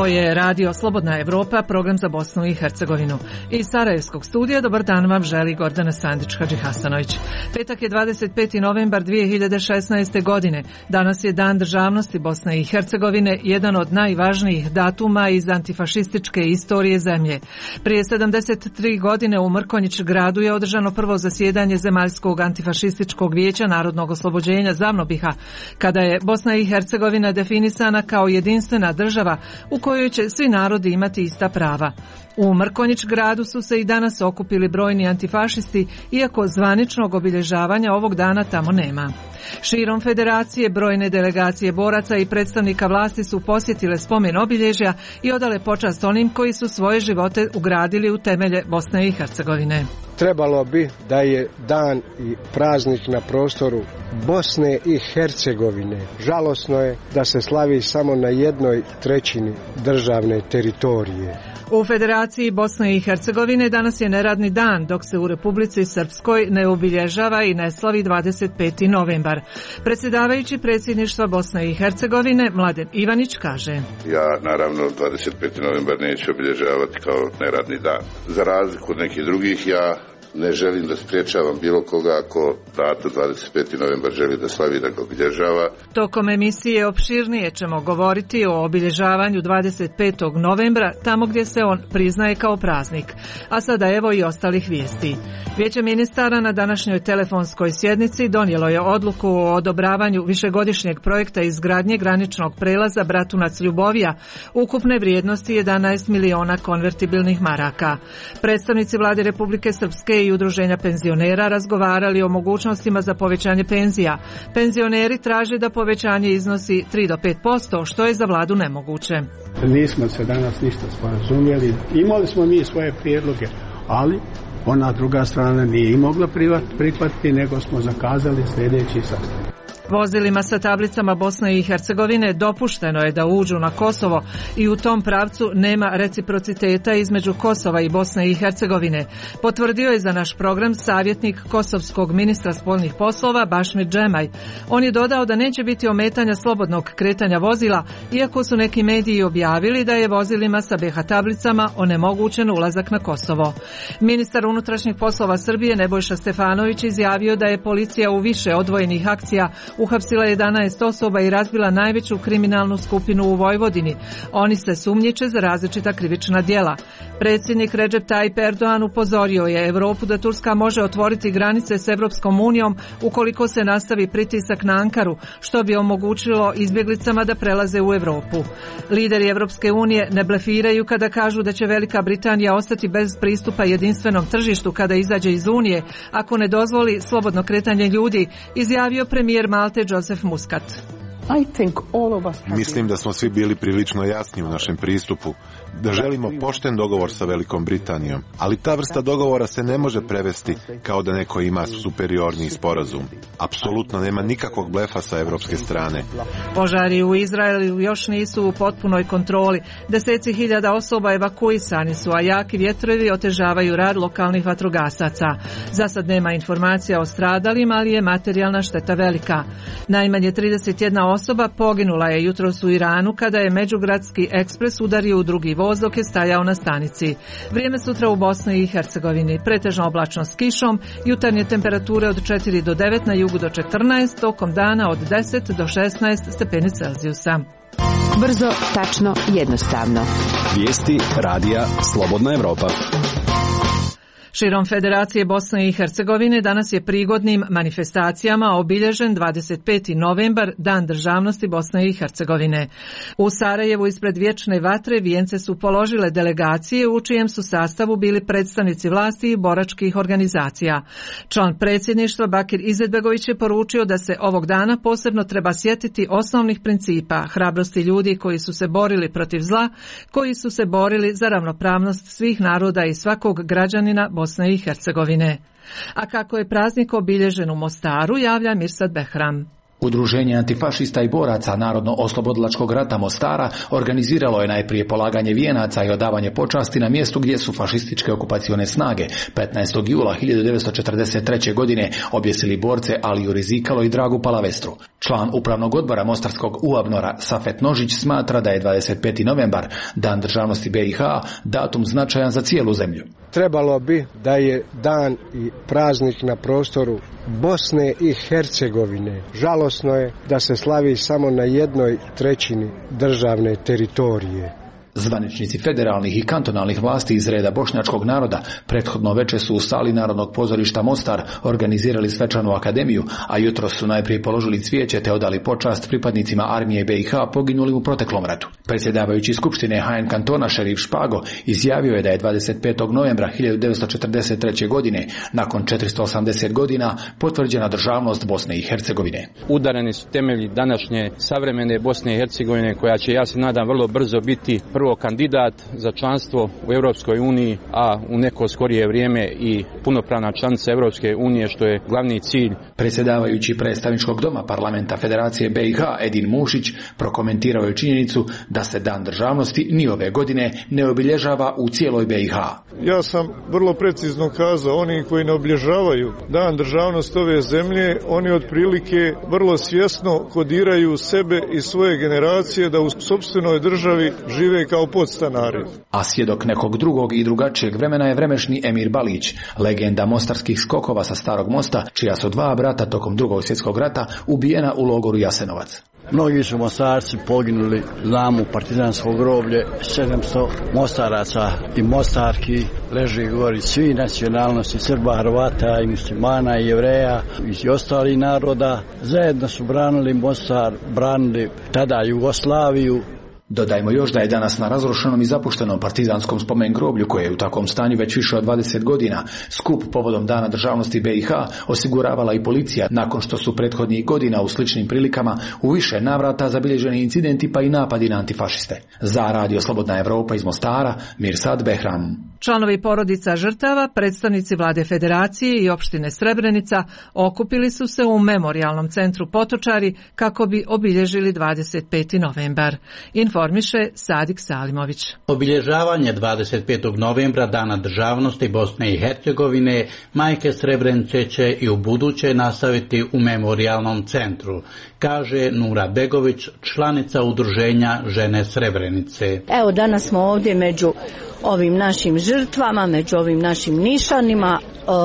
Ovo je Radio Slobodna Evropa, program za Bosnu i Hercegovinu. Iz Sarajevskog studija dobar dan vam želi Gordana Sandić-Hadžihasanović. Petak je 25. novembar 2016. godine. Danas je Dan državnosti Bosne i Hercegovine, jedan od najvažnijih datuma iz antifašističke istorije zemlje. Prije 73 godine u Mrkonjić gradu je održano prvo zasjedanje Zemaljskog antifašističkog vijeća narodnog oslobođenja ZAVNOBiH-a, kada je Bosna i Hercegovina definisana kao jedinstvena država u kojoj će svi narodi imati ista prava. U Mrkonjić gradu su se i danas okupili brojni antifašisti, iako zvaničnog obilježavanja ovog dana tamo nema. Širom federacije brojne delegacije boraca i predstavnika vlasti su posjetile spomen obilježja i odale počast onim koji su svoje živote ugradili u temelje Bosne i Hercegovine. Trebalo bi da je dan i praznik na prostoru Bosne i Hercegovine. Žalosno je da se slavi samo na 1/3 državne teritorije. U Federaciji Bosne i Hercegovine danas je neradni dan, dok se u Republici Srpskoj ne obilježava i ne slavi 25. novembar. Predsjedavajući predsjedništva Bosne i Hercegovine, Mladen Ivanić, kaže: Ja naravno 25. novembar neću obilježavati kao neradni dan. Za razliku od nekih drugih, ja ne želim da spriječavam bilo koga ako datum 25. novembar želi da slavi, da ga obilježava. Tokom emisije opširnije ćemo govoriti o obilježavanju 25. novembra, tamo gdje se on priznaje kao praznik. A sada evo i ostalih vijesti. Vijeće ministara na današnjoj telefonskoj sjednici donijelo je odluku o odobravanju višegodišnjeg projekta izgradnje graničnog prelaza Bratunac-Ljubovija, ukupne vrijednosti 11 miliona konvertibilnih maraka. Predstavnici vlade Republike Srpske i udruženja penzionera razgovarali o mogućnostima za povećanje penzija. Penzioneri traže da povećanje iznosi 3 do 5%, što je za vladu nemoguće. Nismo se danas ništa sporazumjeli. Imali smo mi svoje prijedloge, ali ona druga strana nije mogla prihvatiti, nego smo zakazali sljedeći sastanak. Vozilima sa tablicama Bosne i Hercegovine dopušteno je da uđu na Kosovo i u tom pravcu nema reciprociteta između Kosova i Bosne i Hercegovine, potvrdio je za naš program savjetnik kosovskog ministra spoljnih poslova Bašmir Džemaj. On je dodao da neće biti ometanja slobodnog kretanja vozila, iako su neki mediji objavili da je vozilima sa BH tablicama onemogućen ulazak na Kosovo. Ministar unutrašnjih poslova Srbije Nebojša Stefanović izjavio da je policija u više odvojenih akcija uhapsila 11 osoba i razbila najveću kriminalnu skupinu u Vojvodini. Oni se sumnjiče za različita krivična djela. Predsjednik Recep Tayyip Erdogan upozorio je Europu da Turska može otvoriti granice s Evropskom unijom ukoliko se nastavi pritisak na Ankaru, što bi omogućilo izbjeglicama da prelaze u Europu. Lideri Evropske unije ne blefiraju kada kažu da će Velika Britanija ostati bez pristupa jedinstvenom tržištu kada izađe iz Unije ako ne dozvoli slobodno kretanje ljudi, izjavio premijer Malte Joseph Muscat. Mislim da smo svi bili prilično jasni u našem pristupu, da želimo pošten dogovor sa Velikom Britanijom, ali ta vrsta dogovora se ne može prevesti kao da neko ima superiorni sporazum. Apsolutno nema nikakvog blefa sa evropske strane. Požari u Izraelu još nisu u potpunoj kontroli. Deseci hiljada osoba evakuisani su, a jaki vjetrovi otežavaju rad lokalnih vatrogasaca. Za sad nema informacija o stradalima, ali je materijalna šteta velika. Najmanje 31 osoba poginula je jutros u Iranu kada je međugradski ekspres udario u drugi voz dok je stajao na stanici. Vrijeme sutra u Bosni i Hercegovini pretežno oblačno s kišom, jutarnje temperature od 4 do 9, na jugu do 14, tokom dana od 10 do 16 stepeni Celzijusa. Brzo, tačno, jednostavno. Vijesti radija Slobodna Evropa. Širom Federacije Bosne i Hercegovine danas je prigodnim manifestacijama obilježen 25. novembar, Dan državnosti Bosne i Hercegovine. U Sarajevu ispred Vječne vatre vijence su položile delegacije u čijem su sastavu bili predstavnici vlasti i boračkih organizacija. Član predsjedništva Bakir Izetbegović je poručio da se ovog dana posebno treba sjetiti osnovnih principa, hrabrosti ljudi koji su se borili protiv zla, koji su se borili za ravnopravnost svih naroda i svakog građanina Bosne i Hercegovine. A kako je praznik obilježen u Mostaru, javlja Mirsad Behram. Udruženje antifašista i boraca Narodno-oslobodilačkog rata Mostara organiziralo je najprije polaganje vijenaca i odavanje počasti na mjestu gdje su fašističke okupacione snage 15. jula 1943. godine objesili borce Aliju Rizikalo i Dragu Palavestru. Član upravnog odbora Mostarskog UABNOR-a Safet Nožić smatra da je 25. novembar, Dan državnosti BiH, datum značajan za cijelu zemlju. Trebalo bi da je dan i praznik na prostoru Bosne i Hercegovine. Žalosno je da se slavi samo na 1/3 državne teritorije. Zvaničnici federalnih i kantonalnih vlasti iz reda bošnjačkog naroda prethodno veče su u sali Narodnog pozorišta Mostar organizirali svečanu akademiju, a jutros su najprije položili cvijeće te odali počast pripadnicima armije BiH poginulim u proteklom ratu. Predsjedavajući Skupštine HN kantona Šerif Špago izjavio je da je 25. novembra 1943. godine, nakon 480 godina, potvrđena državnost Bosne i Hercegovine. Udareni su temelji današnje savremene Bosne i Hercegovine, koja će, ja se nadam, vrlo brzo biti prvo kandidat za članstvo u Europskoj uniji, a u neko skorije vrijeme i punopravna članica Europske unije, što je glavni cilj. Predsjedavajući predstavničkog doma parlamenta Federacije BiH Edin Mušić prokomentirao je činjenicu da se Dan državnosti ni ove godine ne obilježava u cijeloj BiH. Ja sam vrlo precizno kazao, oni koji ne obilježavaju Dan državnosti ove zemlje, oni otprilike vrlo svjesno kodiraju sebe i svoje generacije da u sopstvenoj državi žive kao podstanari. A svjedok nekog drugog i drugačijeg vremena je vremešni Emir Balić, legenda mostarskih skokova sa Starog mosta, čija su 2 brata tokom Drugog svjetskog rata ubijena u logoru Jasenovac. Mnogi su Mostarci poginuli, znamo, u partizansko groblje, 700 Mostaraca i Mostarki leži gori, svi nacionalnosti, Srba, Hrvata i muslimana i Jevreja i ostalih naroda. Zajedno su branili Mostar, branili tada Jugoslaviju. Dodajmo još da je danas na razrušenom i zapuštenom partizanskom spomen groblju, koje je u takvom stanju već više od 20 godina, skup povodom Dana državnosti BiH osiguravala i policija, nakon što su prethodnih godina u sličnim prilikama u više navrata zabilježeni incidenti pa i napadi na antifašiste. Za Radio Slobodna Evropa iz Mostara, Mirsad Behram. Članovi porodica žrtava, predstavnici vlade Federacije i opštine Srebrenica okupili su se u memorijalnom centru Potočari kako bi obilježili 25. novembar. Informiše Sadik Salimović. Obilježavanje 25. novembra Dana državnosti Bosne i Hercegovine majke Srebrenice će i u buduće nastaviti u memorijalnom centru, kaže Nura Begović, članica udruženja Žene Srebrenice. Evo, danas smo ovdje među ovim našim žrtvama, među ovim našim nišanima.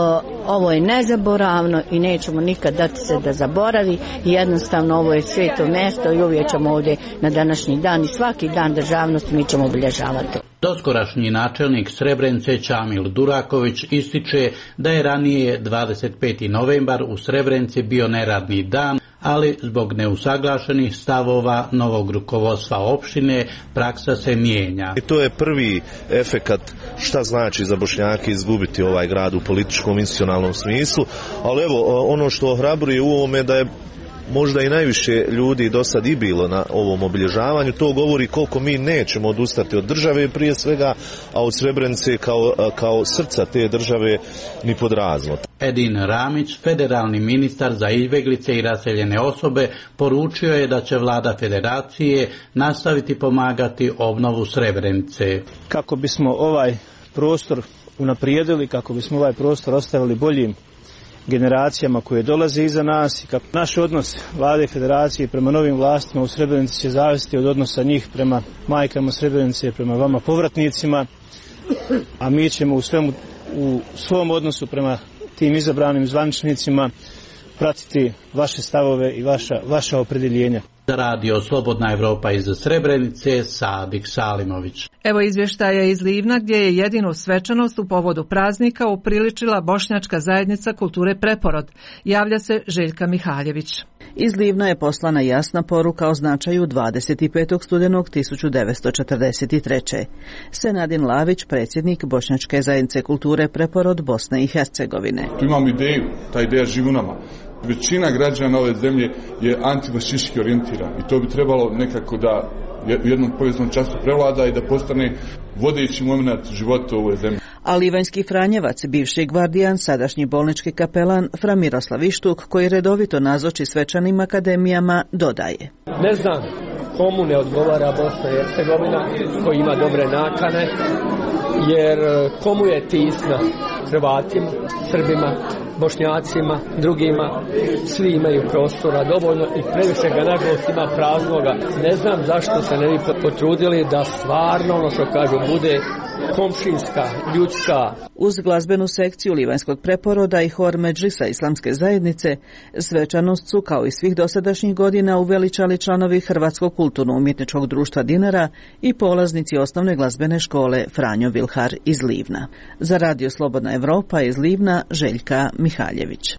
Ovo je nezaboravno i nećemo nikad dati se da zaboravi. Jednostavno ovo je sveto mjesto i uvijek ćemo ovdje na današnji dan i svaki dan državnosti mi ćemo obilježavati. Doskorašnji načelnik Srebrenice Čamil Duraković ističe da je ranije 25. novembar u Srebrenici bio neradni dan, ali zbog neusaglašenih stavova novog rukovodstva opštine praksa se mijenja. I to je prvi efekat šta znači za Bošnjake izgubiti ovaj grad u političkom institucionalnom smislu, ali evo ono što ohrabruje u ovome da je možda i najviše ljudi do sad i bilo na ovom obilježavanju, to govori koliko mi nećemo odustati od države prije svega, a od Srebrenice kao srca te države ni pod razno. Edin Ramić, federalni ministar za izbjeglice i raseljene osobe, poručio je da će vlada Federacije nastaviti pomagati obnovu Srebrenice. Kako bismo ovaj prostor unaprijedili, kako bismo ovaj prostor ostavili boljim generacijama koje dolaze iza nas i kako naš odnos vlade Federacije prema novim vlastima u Srebrenici će zavisiti od odnosa njih prema majkama Srebrenice, prema vama povratnicima, a mi ćemo u svom odnosu prema tim izabranim zvaničnicima pratiti vaše stavove i vaša opredjeljenja. Za Radio Slobodna Evropa iz Srebrenice, Sadik Salimović. Evo izvještaja iz Livna gdje je jedinu svečanost u povodu praznika upriličila Bošnjačka zajednica kulture Preporod. Javlja se Željka Mihaljević. Iz Livna je poslana jasna poruka o značaju 25. studenog 1943. Senadin Lavić, predsjednik Bošnjačke zajednice kulture Preporod Bosne i Hercegovine. Tu imamo ideju, ta ideja živi u nama. Većina građana ove zemlje je antifašistički orijentirana i to bi trebalo nekako da u jednom povijesnom času prevlada i da postane vodeći moment života u ovoj zemlji. A Livanjski Franjevac, bivši gvardijan, sadašnji bolnički kapelan Fra Miroslav Ištuk, koji redovito nazoči svečanim akademijama, dodaje. Ne znam komu ne odgovara Bosna i Hercegovina, koji ima dobre nakane, jer komu je tisna? Hrvatima, Srbima, Bošnjacima, drugima, svi imaju prostora dovoljno i previše ga nažalost ima praznoga. Ne znam zašto se ne bi potrudili da stvarno, ono što kažu, bude komšinska, ljudska. Uz glazbenu sekciju Livanjskog preporoda i hor Medžlisa Islamske zajednice, svečanost su, kao i svih dosadašnjih godina, uveličali članovi Hrvatskog kulturno-umjetničkog društva Dinara i polaznici osnovne glazbene škole Franjo Vilhar iz Livna. Za Radio Slobodna Evropa iz Livna, Željka Mihaljević.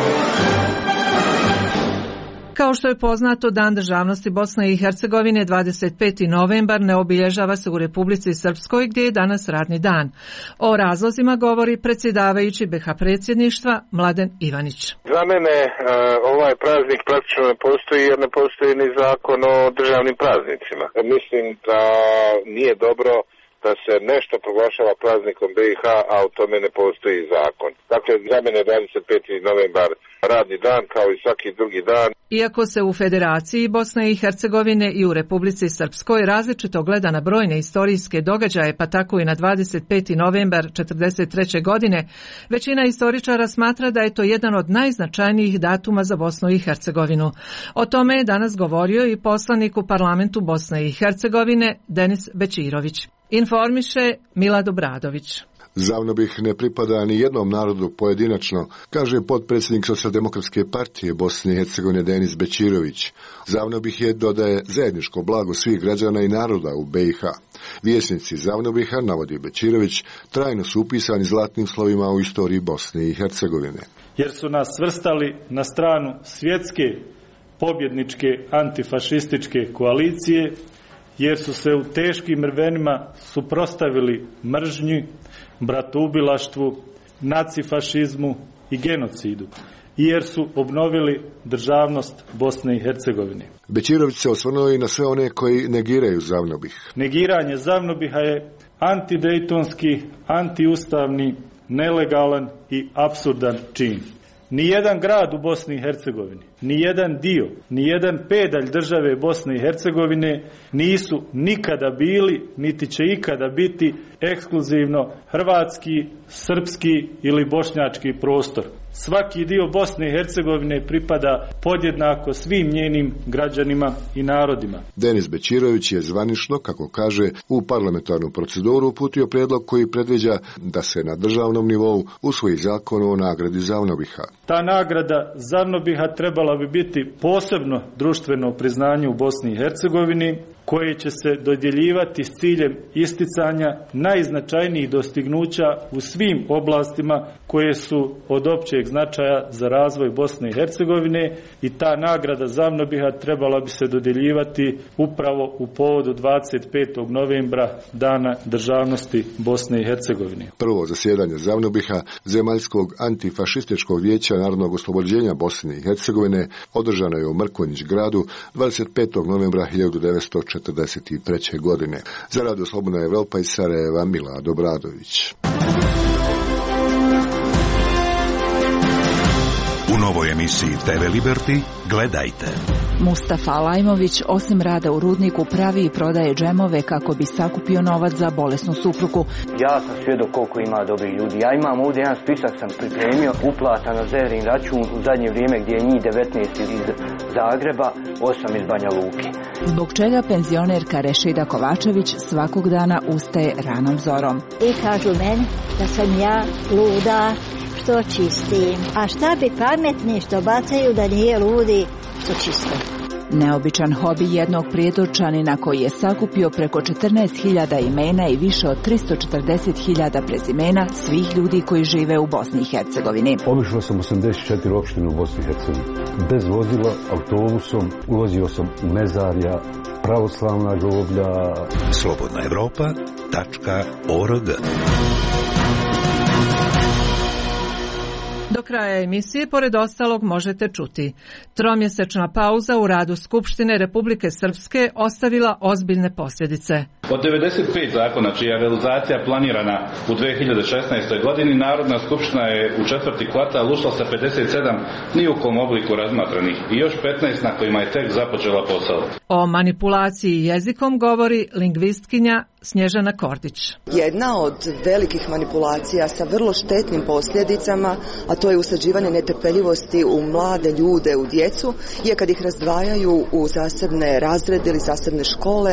Kao što je poznato, Dan državnosti Bosne i Hercegovine 25. novembar ne obilježava se u Republici Srpskoj, gdje je danas radni dan. O razlozima govori predsjedavajući BiH predsjedništva Mladen Ivanić. Za mene ovaj praznik praktično ne postoji jer ne postoji ni zakon o državnim praznicima. Mislim da nije dobro da se nešto proglašava praznikom BiH, a u tome ne postoji zakon. Dakle, za mene 25. novembar radni dan kao i svaki drugi dan. Iako se u Federaciji Bosne i Hercegovine i u Republici Srpskoj različito gleda na brojne istorijske događaje, pa tako i na 25. novembar 1943. godine, većina istoričara smatra da je to jedan od najznačajnijih datuma za Bosnu i Hercegovinu. O tome je danas govorio i poslanik u parlamentu Bosne i Hercegovine Denis Bećirović. Informiše Milad Obradović. Zavnobih ne pripada ni jednom narodu pojedinačno, kaže potpredsjednik Socijaldemokratske partije Bosne i Hercegovine Denis Bećirović. Zavnobih je, dodaje, zajedničko blago svih građana i naroda u BiH. Vjesnici Zavnobiha, navodi Bećirović, trajno su upisani zlatnim slovima u istoriji Bosne i Hercegovine. Jer su nas svrstali na stranu svjetske pobjedničke antifašističke koalicije, jer su se u teškim vremena suprotstavili mržnji, bratoubilaštvu, nacifašizmu i genocidu, i jer su obnovili državnost Bosne i Hercegovine. Bećirović se osvrnuo i na sve one koji negiraju Zavnobih. Negiranje Zavnobiha je antidejtonski, antiustavni, nelegalan i apsurdan čin. Nijedan grad u Bosni i Hercegovini, nijedan dio, nijedan pedalj države Bosne i Hercegovine nisu nikada bili, niti će ikada biti ekskluzivno hrvatski, srpski ili bošnjački prostor. Svaki dio Bosne i Hercegovine pripada podjednako svim njenim građanima i narodima. Denis Bećirović je zvanično, kako kaže, u parlamentarnu proceduru uputio prijedlog koji predviđa da se na državnom nivou usvoji zakon o nagradi Zavnobiha. Ta nagrada Zavnobiha trebala bi biti posebno društveno priznanje u Bosni i Hercegovini, koje će se dodjeljivati s ciljem isticanja najznačajnijih dostignuća u svim oblastima koje su od općeg značaja za razvoj Bosne i Hercegovine, i ta nagrada Zavnobiha trebala bi se dodjeljivati upravo u povodu 25. novembra, Dana državnosti Bosne i Hercegovine. Prvo zasjedanje Zavnobiha, Zemaljskog antifašističkog vijeća narodnog oslobođenja Bosne i Hercegovine, održano je u Mrkonjić gradu 25. novembra 1943. godine. Za Radio Slobodna Evropa iz Sarajeva, Milad Obradović. U novoj emisiji TV Liberty gledajte. Mustafa Alajmović osim rada u rudniku pravi i prodaje džemove kako bi sakupio novac za bolesnu suprugu. Ja sam svjedok koliko ima dobrih ljudi. Ja imam ovdje jedan spisak, sam pripremio, uplata na Zehrin račun u zadnje vrijeme gdje je njih 19 iz Zagreba, 8 iz Banja Luke. Zbog čega penzionerka Rešida Kovačević svakog dana ustaje ranom zorom. I kažu meni da sam ja luda što čistim. A šta bi pametni što bacaju da nije ludi što čiste? Neobičan hobi jednog Prijedorčanina koji je sakupio preko 14.000 imena i više od 340.000 prezimena svih ljudi koji žive u Bosni i Hercegovini. Obišao sam 84 opštine u Bosni i Hercegovini. Bez vozila, autobusom, ulazio sam u mezarja, pravoslavna groblja. slobodnaevropa.org Do kraja emisije, pored ostalog, možete čuti: tromjesečna pauza u radu Skupštine Republike Srpske ostavila ozbiljne posljedice. Od 95 zakona čija je realizacija planirana u 2016. godini, Narodna skupština je u četvrti kvartal ušla sa 57 ni u kom obliku razmatranih i još 15 na kojima je tek započela posao. O manipulaciji jezikom govori lingvistkinja Snježana Kordić. Jedna od velikih manipulacija sa vrlo štetnim posljedicama, a to je usađivanje netrpeljivosti u mlade ljude, u djecu, je kad ih razdvajaju u zasebne razrede ili zasebne škole.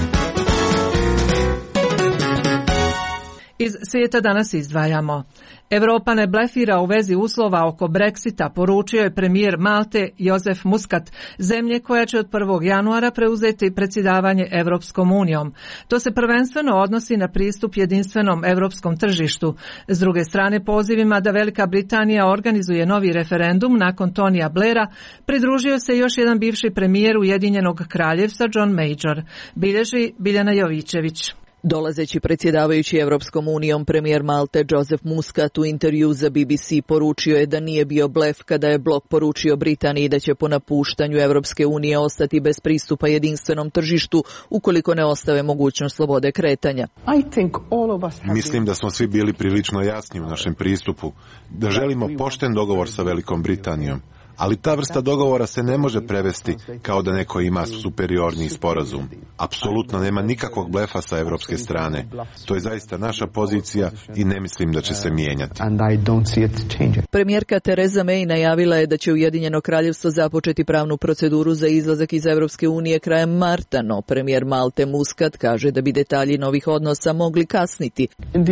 Iz svijeta danas izdvajamo: Europa ne blefira u vezi uslova oko Brexita, poručio je premijer Malte Josef Muscat, zemlje koja će od 1. januara preuzeti predsjedavanje Europskom unijom. To se prvenstveno odnosi na pristup jedinstvenom europskom tržištu. S druge strane, pozivima da Velika Britanija organizuje novi referendum nakon Tonija Blaira pridružio se još jedan bivši premijer Ujedinjenog Kraljevstva, John Major. Bilježi Biljana Jovićević. Dolazeći predsjedavajući Europskom unijom, premijer Malte Josef Muscat u intervju za BBC poručio je da nije bio blef kada je blok poručio Britaniji da će po napuštanju Europske unije ostati bez pristupa jedinstvenom tržištu ukoliko ne ostave mogućnost slobode kretanja. Mislim da smo svi bili prilično jasni u našem pristupu, da želimo pošten dogovor sa Velikom Britanijom. Ali ta vrsta dogovora se ne može prevesti kao da neko ima superiorniji sporazum. Apsolutno nema nikakvog blefa sa europske strane. To je zaista naša pozicija i ne mislim da će se mijenjati. Premijerka Theresa May najavila je da će Ujedinjeno Kraljevstvo započeti pravnu proceduru za izlazak iz Europske unije krajem marta, no premijer Malte Muscat kaže da bi detalji novih odnosa mogli kasniti.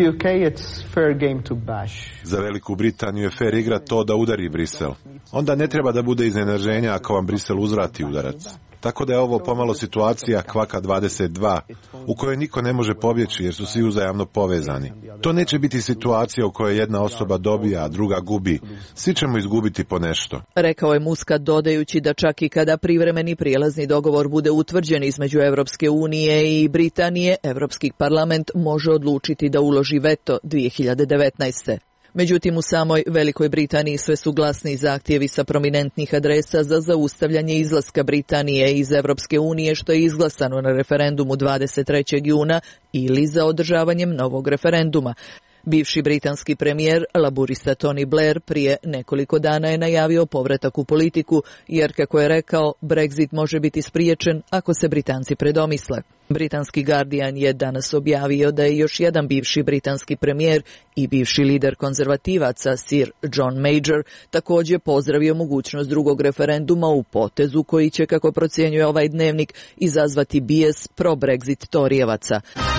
Za Veliku Britaniju je fair igra to da udari Brisel. Onda ne treba da bude iznenađenja ako vam Brisel uzvrati udarac. Tako da je ovo pomalo situacija kvaka 22 u kojoj niko ne može pobjeći jer su svi uzajamno povezani. To neće biti situacija u kojoj jedna osoba dobija, a druga gubi. Svi ćemo izgubiti po nešto. Rekao je Muscat dodajući da čak i kada privremeni prijelazni dogovor bude utvrđen između Europske unije i Britanije, Europski parlament može odlučiti da uloži veto 2019. Međutim, u samoj Velikoj Britaniji sve su glasni zahtjevi sa prominentnih adresa za zaustavljanje izlaska Britanije iz Europske unije, što je izglasano na referendumu 23. juna, ili za održavanjem novog referenduma. Bivši britanski premijer, laburista Tony Blair, prije nekoliko dana je najavio povratak u politiku, jer, kako je rekao, Brexit može biti spriječen ako se Britanci predomisle. Britanski Guardian je danas objavio da je još jedan bivši britanski premijer i bivši lider konzervativaca, Sir John Major, također pozdravio mogućnost drugog referenduma u potezu koji će, kako procjenjuje ovaj dnevnik, izazvati bijes pro-Brexit Torijevaca.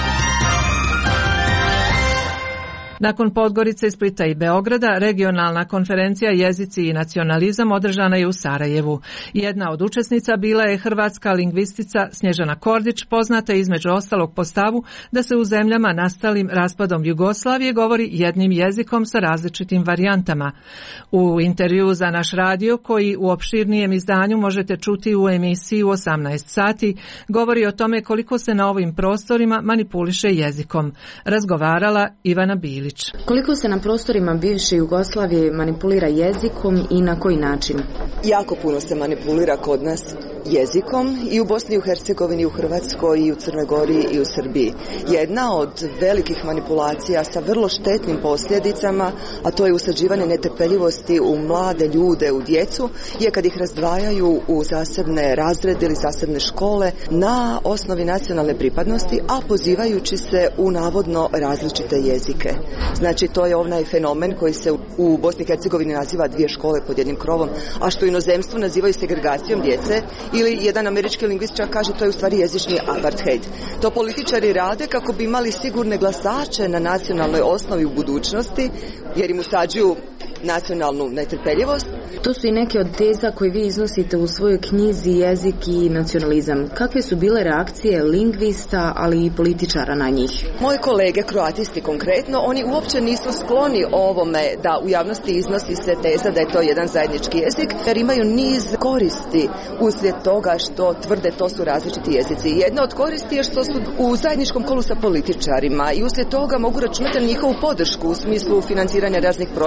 Nakon Podgorice, Splita i Beograda, regionalna konferencija Jezici i nacionalizam održana je u Sarajevu. Jedna od učesnica bila je hrvatska lingvistica Snježana Kordić, poznata između ostalog po stavu da se u zemljama nastalim raspadom Jugoslavije govori jednim jezikom sa različitim varijantama. U intervju za naš radio, koji u opširnijem izdanju možete čuti u emisiji u 18 sati, govori o tome koliko se na ovim prostorima manipuliše jezikom. Razgovarala Ivana Bilić. Koliko se na prostorima bivše Jugoslavije manipulira jezikom i na koji način? Jako puno se manipulira kod nas jezikom i u Bosni i u Hercegovini, i u Hrvatskoj, i u Crnoj Gori, i u Srbiji. Jedna od velikih manipulacija sa vrlo štetnim posljedicama, a to je usađivanje netrpeljivosti u mlade ljude, u djecu, je kad ih razdvajaju u zasebne razrede ili zasebne škole na osnovi nacionalne pripadnosti, a pozivajući se u navodno različite jezike. Znači, to je onaj fenomen koji se u Bosni i Hercegovini naziva dvije škole pod jednim krovom, a što u inozemstvu nazivaju segregacijom djece, ili jedan američki lingvist čak kaže to je u stvari jezični apartheid. To političari rade kako bi imali sigurne glasače na nacionalnoj osnovi u budućnosti, jer im usađuju nacionalnu netrpeljivost. To su i neke od teza koje vi iznosite u svojoj knjizi Jezik i nacionalizam. Kakve su bile reakcije lingvista, ali i političara na njih? Moji kolege, kroatisti konkretno, oni uopće nisu skloni ovome da u javnosti iznosi se teza da je to jedan zajednički jezik, jer imaju niz koristi uslijed toga što tvrde to su različiti jezici. Jedna od koristi je što su u zajedničkom kolu sa političarima i uslijed toga mogu računati na njihovu podršku u smislu financiranja raznih projekata,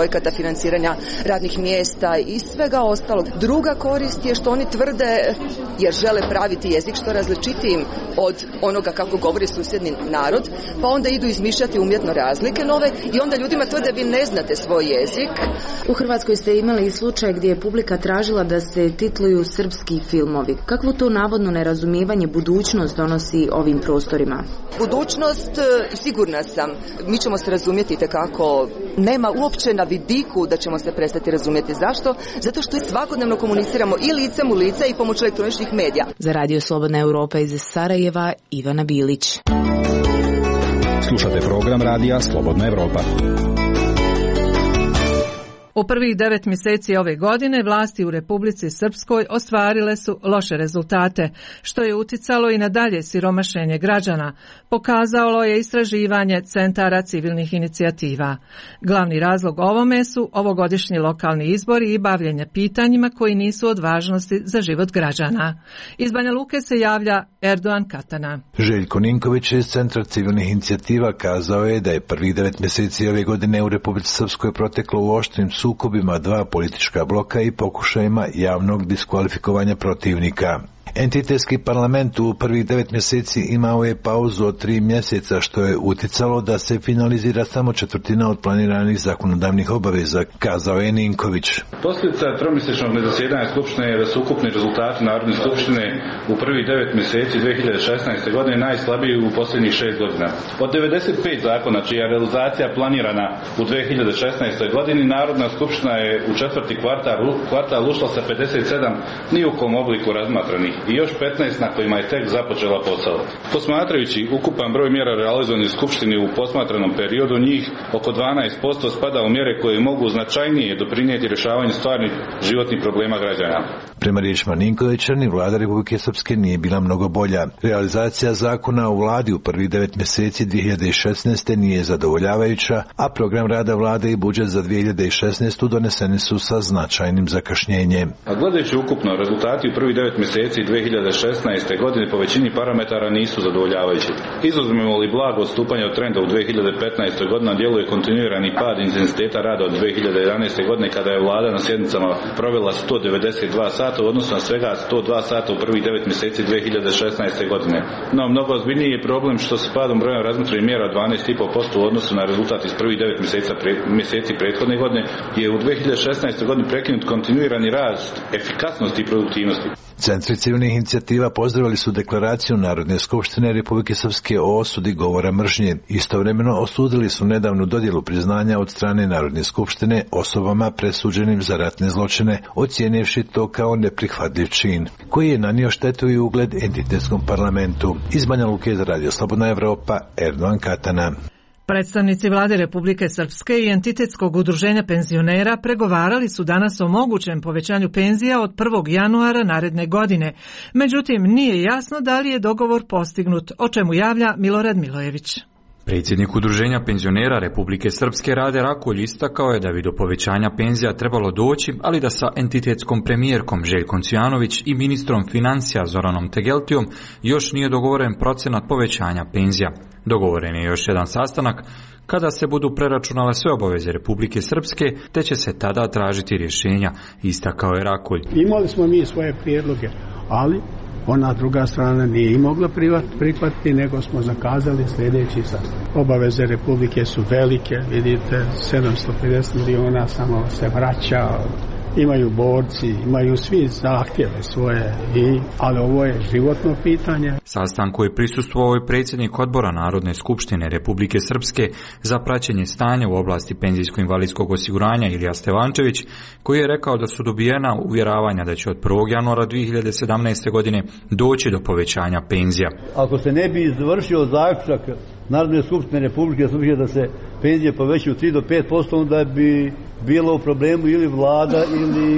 financiranja radnih mjesta i svega ostalog. Druga korist je što oni tvrde, jer žele praviti jezik što različitijim od onoga kako govori susjedni narod, pa onda idu izmišljati umjetno razlike nove i onda ljudima tvrde vi ne znate svoj jezik. U Hrvatskoj ste imali i slučaj gdje je publika tražila da se titluju srpski filmovi. Kakvo to navodno nerazumijevanje budućnost donosi ovim prostorima? Budućnost, sigurna sam, mi ćemo se razumjeti tekako. Nema uopće na vidiku da ćemo se prestati razumjeti. Zašto? Zato što svakodnevno komuniciramo i licem u lice i pomoću elektroničnih medija. Za Radio Slobodna Europa iz Sarajeva, Ivana Bilić. Slušate program Radija Slobodna Europa. U prvih 9 mjeseci ove godine vlasti u Republici Srpskoj ostvarile su loše rezultate, što je uticalo i na dalje siromašenje građana, pokazalo je istraživanje centara civilnih inicijativa. Glavni razlog ovome su ovogodišnji lokalni izbori i bavljenje pitanjima koji nisu od važnosti za život građana. Iz Banja Luke se javlja Erdogan Katana. Željko Ninković iz Centra civilnih inicijativa kazao je da je prvih 9 mjeseci ove godine u Republici Srpskoj proteklo u oštrim sukobima dva politička bloka i pokušajima javnog diskvalifikovanja protivnika. Entitetski parlament u prvih 9 mjeseci imao je pauzu od 3 mjeseca, što je uticalo da se finalizira samo četvrtina od planiranih zakonodavnih obaveza, kazao je Ninković. Posljedica tromjesečnog nezasjedanja Skupštine je da su ukupni rezultati Narodne skupštine u prvih 9 mjeseci 2016. godine najslabiji u posljednjih 6 godina. Od 95 zakona čija je realizacija planirana u 2016. godini, Narodna skupština je u četvrti kvartal ušla sa 57 ni u kom obliku razmatranih i još 15 na kojima je tek započela posao. Posmatrajući ukupan broj mjera realizovanih u Skupštini u posmatranom periodu, njih oko 12% spada u mjere koje mogu značajnije doprinijeti rješavanju stvarnih životnih problema građana. Prema riječima Ninkovića, ni vlada Republike Srpske nije bila mnogo bolja. Realizacija zakona u vladi u prvih 9 mjeseci 2016. nije zadovoljavajuća, a program rada vlade i budžet za 2016. doneseni su sa značajnim zakašnjenjem. A gledajući ukupno, rezultati u prvih 9 mjeseci 2016. godine po većini parametara nisu zadovoljavajući. Izuzmemo li blago odstupanje od trenda u 2015. godini, djeluje kontinuirani pad intenziteta rada od 2011. godine kada je vlada na sjednicama provela 192 sata u odnosu na svega 102 sata u prvih 9 mjeseci 2016. godine. No, mnogo ozbiljniji je problem što se padom brojem razmotrenih mjera 12,5% u odnosu na rezultat iz prvih 9 mjeseci prethodne godine je u 2016. godini prekinut kontinuirani rast efikasnosti i produktivnosti. Centri civilnih inicijativa pozdravili su deklaraciju Narodne skupštine Republike Srpske o osudi govora mržnje. Istovremeno osudili su nedavnu dodjelu priznanja od strane Narodne skupštine osobama presuđenim za ratne zločine, ocijenivši to kao neprihvatljiv čin, koji je nanio štetu i ugled entitetskom parlamentu. Iz Banja Luke za Radio Slobodna Evropa, Erdogan Katana. Predstavnici vlade Republike Srpske i entitetskog udruženja penzionera pregovarali su danas o mogućem povećanju penzija od 1. januara naredne godine. Međutim, nije jasno da li je dogovor postignut, o čemu javlja Milorad Milojević. Predsjednik Udruženja penzionera Republike Srpske Rade Rakolj istakao je da bi do povećanja penzija trebalo doći, ali da sa entitetskom premijerkom Željkom Cvijanović i ministrom financija Zoranom Tegeltijom još nije dogovoren procenat povećanja penzija. Dogovoren je još jedan sastanak kada se budu preračunale sve obaveze Republike Srpske, te će se tada tražiti rješenja, istakao je Rakolj. Imali smo mi svoje prijedloge, ali ona druga strana nije i mogla prihvatiti, nego smo zakazali sljedeći sastanak. Obaveze Republike su velike, vidite, 750 milijuna samo se vraća, imaju borci, imaju svi zahtjeve svoje, ali ovo je životno pitanje. Sastanku je prisustvovao i predsjednik odbora Narodne skupštine Republike Srpske za praćenje stanja u oblasti penzijsko-invalidskog osiguranja Ilija Stevančević, koji je rekao da su dobijena uvjeravanja da će od 1. januara 2017. godine doći do povećanja penzija. Ako se ne bi izvršio zaključak Narodne skupštine Republike Srpske da se penzije povećaju 3 do 5%, onda bi bilo u problemu ili vlada ili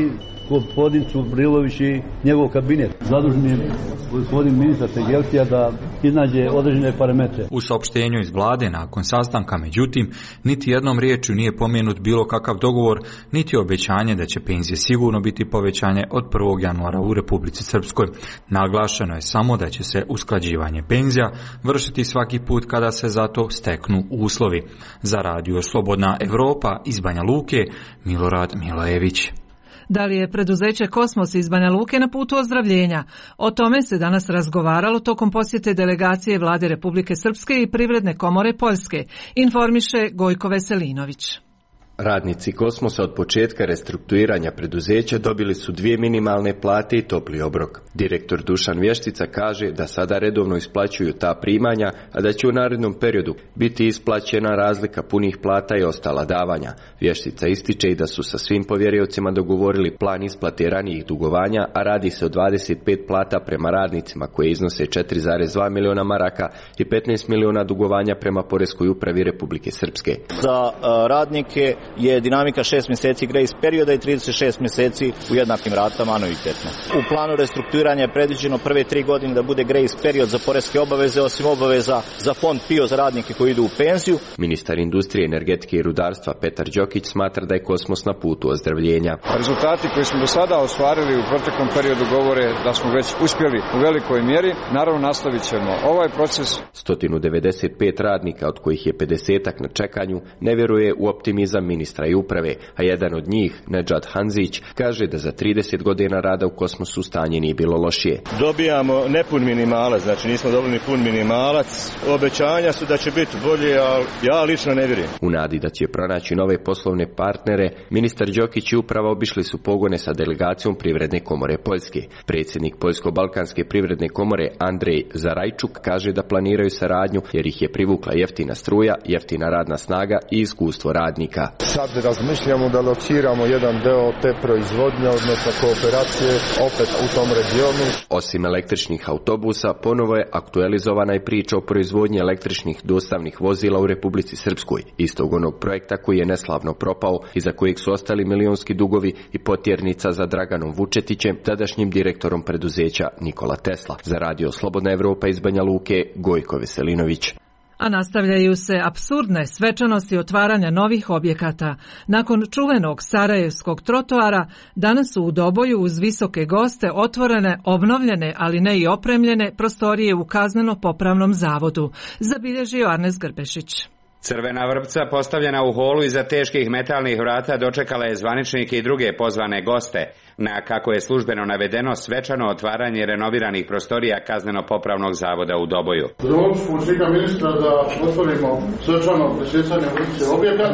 gospodin Cubrilović i njegov kabinet. Zadužen je gospodin ministar Tegeltija da iznađe određene parametre. U saopštenju iz vlade nakon sastanka, međutim, niti jednom riječju nije pomenut bilo kakav dogovor, niti obećanje da će penzije sigurno biti povećanje od 1. januara u Republici Srpskoj. Naglašeno je samo da će se usklađivanje penzija vršiti svaki put kada se za to steknu uslovi. Za Radio Slobodna Evropa iz Banja Luke, Milorad Milojević. Da li je preduzeće Kosmos iz Banja Luke na putu ozdravljenja? O tome se danas razgovaralo tokom posjete delegacije Vlade Republike Srpske i Privredne komore Poljske, informiše Gojko Veselinović. Radnici Kosmosa od početka restrukturiranja preduzeća dobili su 2 minimalne plate i topli obrok. Direktor Dušan Vještica kaže da sada redovno isplaćuju ta primanja, a da će u narednom periodu biti isplaćena razlika punih plata i ostala davanja. Vještica ističe i da su sa svim povjeriocima dogovorili plan isplate ranijih dugovanja, a radi se o 25 plata prema radnicima koje iznose 4,2 miliona maraka i 15 miliona dugovanja prema Poreskoj upravi Republike Srpske. Za radnike je dinamika 6 mjeseci grace perioda i 36 mjeseci u jednakim ratama anuitetno. U planu restrukturiranja je predviđeno prve 3 godine da bude grace period za poreske obaveze, osim obaveza za fond PIO za radnike koji idu u penziju. Ministar industrije, energetike i rudarstva Petar Đokić smatra da je Kosmos na putu ozdravljenja. Rezultati koji smo do sada ostvarili u proteklom periodu govore da smo već uspjeli u velikoj mjeri. Naravno, nastavit ćemo ovaj proces. 195 radnika, od kojih je 50-ak na čekanju, ne vjeruje u optimizam ministra i uprave, a jedan od njih, Nedžad Hanzić, kaže da za 30 godina rada u Kosmosu stanje nije bilo lošije. Dobijamo nepun minimalac, znači nismo dobili ni pun minimalac. Obećanja su da će biti bolje, ali ja lično ne vjerujem. U nadi da će pronaći nove poslovne partnere, ministar Đokić i uprava obišli su pogone sa delegacijom Privredne komore Poljske. Predsjednik Poljsko-Balkanske privredne komore Andrej Zarajčuk kaže da planiraju saradnju jer ih je privukla jeftina struja, jeftina radna snaga i iskustvo radnika. Sad razmišljamo da lociramo jedan deo te proizvodnje, odnosno kooperacije, opet u tom regionu. Osim električnih autobusa, ponovo je aktualizovana i priča o proizvodnji električnih dostavnih vozila u Republici Srpskoj, istog onog projekta koji je neslavno propao i za kojeg su ostali milionski dugovi i potjernica za Draganom Vučetićem, tadašnjim direktorom preduzeća Nikola Tesla. Za Radio Slobodna Evropa iz Banja Luke, Gojko Veselinović. A nastavljaju se apsurdne svečanosti otvaranja novih objekata. Nakon čuvenog sarajevskog trotoara, danas su u Doboju uz visoke goste otvorene, obnovljene, ali ne i opremljene prostorije u kazneno-popravnom zavodu, zabilježio Arnes Grbešić. Crvena vrpca postavljena u holu iza teških metalnih vrata dočekala je zvaničnike i druge pozvane goste na, kako je službeno navedeno, svečano otvaranje renoviranih prostorija kazneno-popravnog zavoda u Doboju. Dovoljno pomoćnika ministra da otvorimo svečano presjecanje vrpce objekat.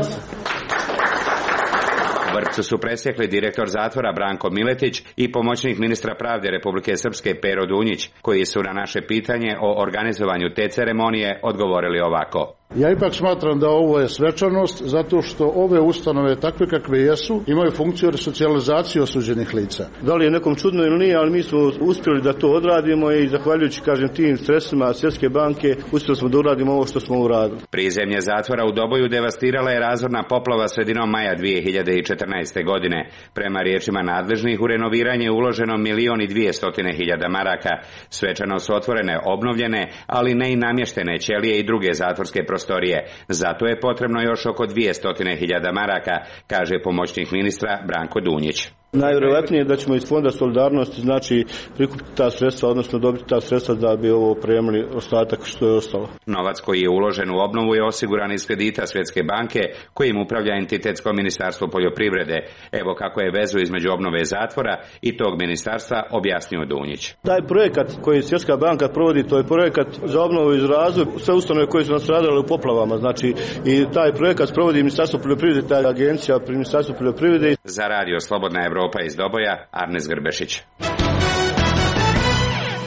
Vrpcu su presjekli direktor zatvora Branko Miletić i pomoćnik ministra pravde Republike Srpske Pero Dunjić, koji su na naše pitanje o organizovanju te ceremonije odgovorili ovako. Ja ipak smatram da ovo je svečanost zato što ove ustanove takve kakve jesu imaju funkciju resocijalizacije osuđenih lica. Da li je nekom čudno ili nije, ali mi smo uspjeli da to odradimo i zahvaljujući, kažem, tim sredstvima Svjetske banke uspjeli smo da uradimo ovo što smo uradili. Prizemlje zatvora u Doboju devastirala je razorna poplava sredinom maja 2014. godine. Prema riječima nadležnih u renoviranje je uloženo 1.200.000 maraka. Svečano su otvorene obnovljene, ali ne i namještene ćelije i druge zatvorske prostorije. Zato je potrebno još oko 200.000 maraka, kaže pomoćnik ministra Branko Dunjić. Najvjerojatnije je da ćemo iz Fonda solidarnosti prikupiti ta sredstva, odnosno dobiti ta sredstva da bi ovo opremili ostatak što je ostalo. Novac koji je uložen u obnovu je osiguran iz kredita Svjetske banke kojim upravlja entitetsko ministarstvo poljoprivrede. Evo kako je vezu između obnove zatvora i tog ministarstva objasnio Dunjić. Taj projekat koji Svjetska banka provodi, to je projekat za obnovu i razvoj sve ustanove koje su nastradale u poplavama. I taj projekat provodi Ministarstvo poljoprivrede, ta agencija pri Ministarstvu poljoprivrede. Za Radio Slobodna Evropa iz Doboja, Arnes Grbešić.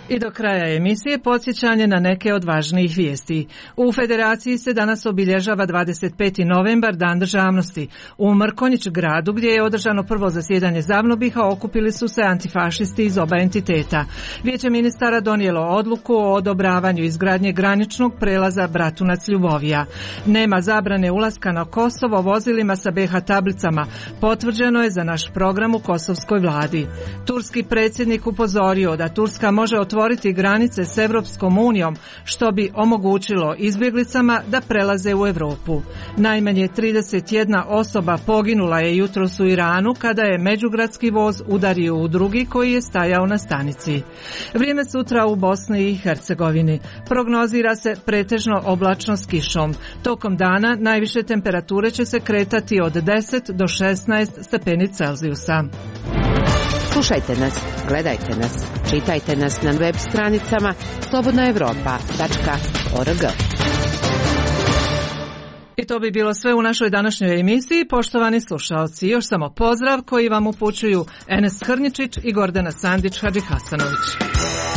I do kraja emisije podsjećanje na neke od važnijih vijesti. U Federaciji se danas obilježava 25. novembar, Dan državnosti. U Mrkonjić gradu, gdje je održano prvo zasjedanje Zavnobiha, okupili su se antifašisti iz oba entiteta. Vijeće ministara donijelo odluku o odobravanju izgradnje graničnog prelaza Bratunac-Ljubovija. Nema zabrane ulaska na Kosovo vozilima sa BH tablicama, potvrđeno je za naš program u kosovskoj vladi. Turski predsjednik upozorio da Turska može otvoriti granice s Evropskom unijom, što bi omogućilo izbjeglicama da prelaze u Europu. Najmanje 31 osoba poginula je jutros u Iranu kada je međugradski voz udario u drugi koji je stajao na stanici. Vrijeme sutra u Bosni i Hercegovini. Prognozira se pretežno oblačno s kišom. Tokom dana najviše temperature će se kretati od 10 do 16 stepeni Celzijusa. Slušajte nas, gledajte nas, čitajte nas na web stranicama slobodnaevropa.org. I to bi bilo sve u našoj današnjoj emisiji. Poštovani slušalci, još samo pozdrav koji vam upućuju Enes Hrničić i Gordana Sandić Hadžihasanović.